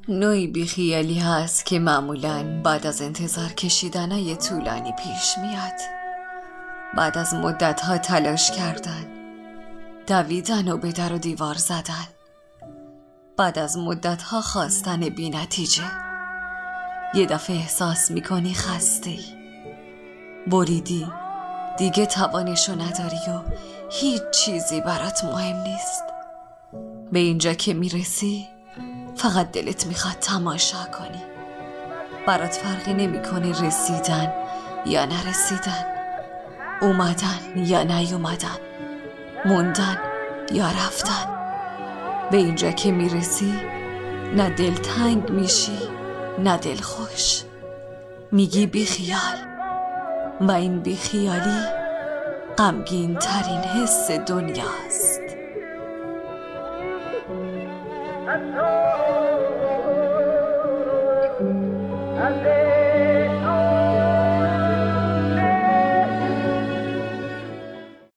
نوعی بیخیالی هست که معمولاً بعد از انتظار کشیدنای طولانی پیش میاد. بعد از مدتها تلاش کردن، دویدن و به در و دیوار زدن، بعد از مدتها خواستن بی نتیجه، یه دفعه احساس میکنی خسته‌ای، بریدی، دیگه توانشو نداری و هیچ چیزی برات مهم نیست. به اینجا که میرسی فقط دلت میخواد تماشا کنی. برات فرقی نمیکنه رسیدن یا نرسیدن، اومدن یا نیومدن، موندن یا رفتن. به اینجا که میرسی نه دل تنگ میشی نه دل خوش، میگی بی خیال. و این بی خیالی غمگین ترین حس دنیاست. I say